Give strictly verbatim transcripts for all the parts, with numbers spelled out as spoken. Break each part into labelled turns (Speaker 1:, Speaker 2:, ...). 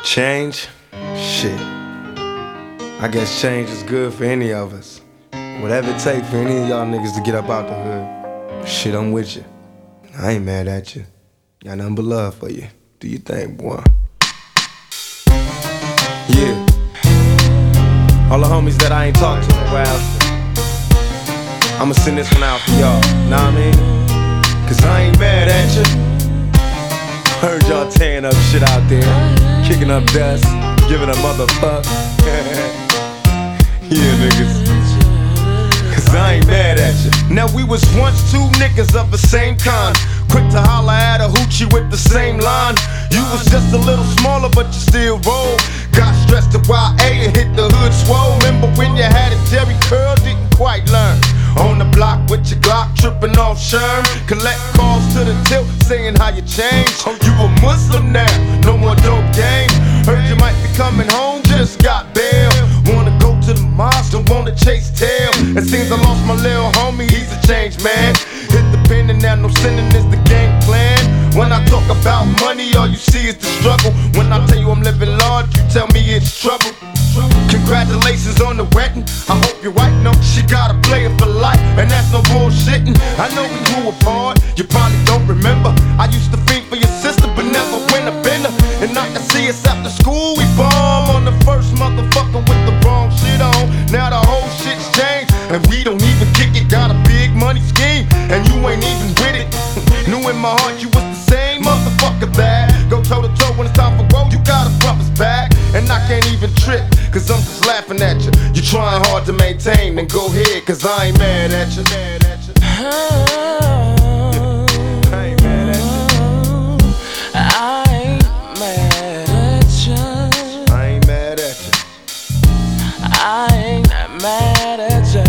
Speaker 1: Change? Shit. I guess change is good for any of us. Whatever it takes for any of y'all niggas to get up out the hood. Shit, I'm with you. I ain't mad at you. Got nothing but love for you. Do you think, boy? Yeah. All the homies that I ain't talked to in a while, I'ma send this one out for y'all. Know what I mean? Cause I ain't mad at you. Heard y'all tearing up shit out there, kicking up dust, giving a motherfuck. Yeah, niggas. Cause I ain't mad at you. Now we was once two niggas of the same kind, quick to holler at a hoochie with the same line. You was just a little smaller, but you still roll. Got stressed to Y A and hit the hood swole. Remember when you had a Jerry curl, didn't quite learn. On the block with your Glock, tripping off Sherm. Collect calls to the tilt, saying how you changed. You a Muslim now, no more dope game. Heard you might be coming home, just got bail. Wanna go to the mosque, don't wanna chase tail. It seems I lost my little homie, he's a changed man. Hit the pen and now no sinning is the game plan. When I talk about money, all you see is the struggle. When I tell you I'm living large, you tell me it's trouble. Congratulations on the wedding. I hope your wife knows she got a player for life, and that's no bullshitting. I know we grew apart, you probably don't remember. I used to think for your sister, but never win a bender. And I can see us after school, we bomb on the first motherfucker with the wrong shit on. Now the whole shit's changed, and we don't even kick it. Got a big money scheme, and you ain't even with it. Knew in my heart you was the same motherfucker that go toe to toe when it's time for road. You got a brother's back, and I can't even trip, cause I'm just laughing at you. You trying hard to maintain, then go ahead, cause I ain't mad at you. Mad at you. I ain't mad at you.
Speaker 2: I ain't mad at you.
Speaker 1: I ain't mad at you.
Speaker 2: I ain't mad at you.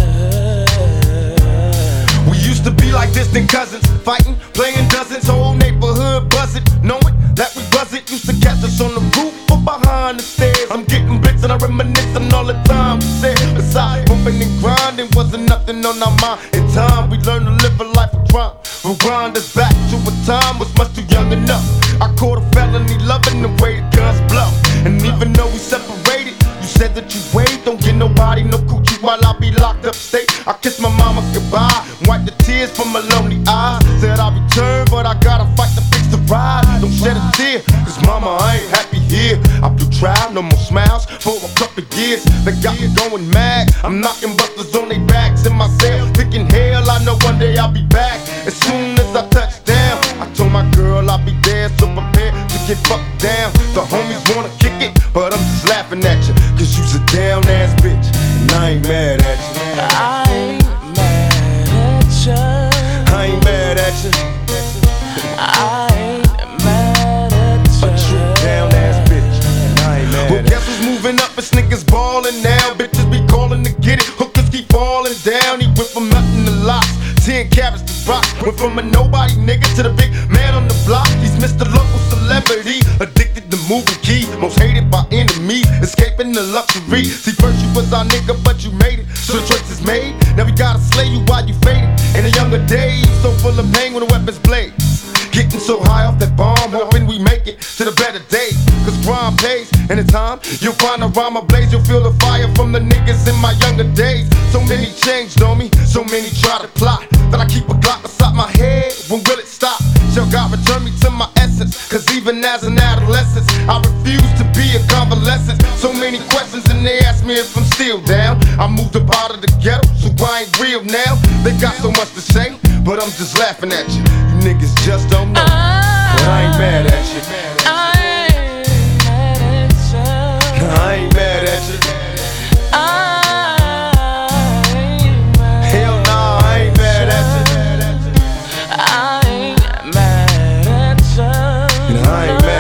Speaker 1: We used to be like distant cousins, fighting, playing dozens, whole neighborhood buzzing, knowing that we wasn't. Used to catch us on the roof or behind the stairs. I'm getting blitz and I reminiscing all the time we said. Besides bumping and grinding, wasn't nothing on our mind. In time we learned to live a life of crime. Rewind us back to a time was much too young enough. I caught a felony loving the way the guns blow. And even though we separated, you said that you wait, don't get nobody no coochie while I be locked up state. I kissed my mama goodbye, wiped the tears from my lonely eyes. Said I'll return, but I gotta fight to fix the ride. Don't shed a tear, cause mama, I ain't happy here. I blew trial, no more smiles for a couple years. They got me going mad. I'm knocking busters on their backs in my cell, thinking hell, I know one day I'll be back. As soon as I touch down, I told my girl I'll be there, so prepared to get fucked down. The homies wanna kick it, but I'm just laughing at you, cause you's a down ass bitch, and I ain't mad at you.
Speaker 2: I ain't mad at you.
Speaker 1: I ain't mad at you.
Speaker 2: I ain't mad at you.
Speaker 1: A true down ass bitch, and I ain't mad. Well, guess who's moving up? It's niggas ballin' now. Bitches be calling to get it. Hookers keep falling down. He went from nothing to lots, ten carats to rock. Went from a nobody nigga to the big man on the block. He's Mister Local Celebrity, addicted to moving key, most hated by enemies, escaping the luxury. See, first you was our nigga, but you made it, so the choice is made. Now we gotta slay you while you faded. In the younger days, so full of pain when the weapons blaze. Getting so high off that bomb, hoping we make it to the better days. Cause crime pays, and in time, you'll find a rhyme ablaze. You'll feel the fire from the niggas in my younger days. So many changed on me, so many try to plot, that I keep a Glock beside my head. When will it stop? Shall God return me to my essence? Cause even as an adolescent, I refuse to be a convalescent. So many questions and they ask me if I'm still down. I moved up out of the ghetto, so I ain't real now. They got so much to say, but I'm just laughing at you. You niggas just don't know, but I ain't mad at you.
Speaker 2: I ain't mad at you.
Speaker 1: I ain't mad at you.
Speaker 2: I ain't mad.
Speaker 1: Hell nah, I ain't mad at you.
Speaker 2: I ain't mad at you.
Speaker 1: I ain't mad.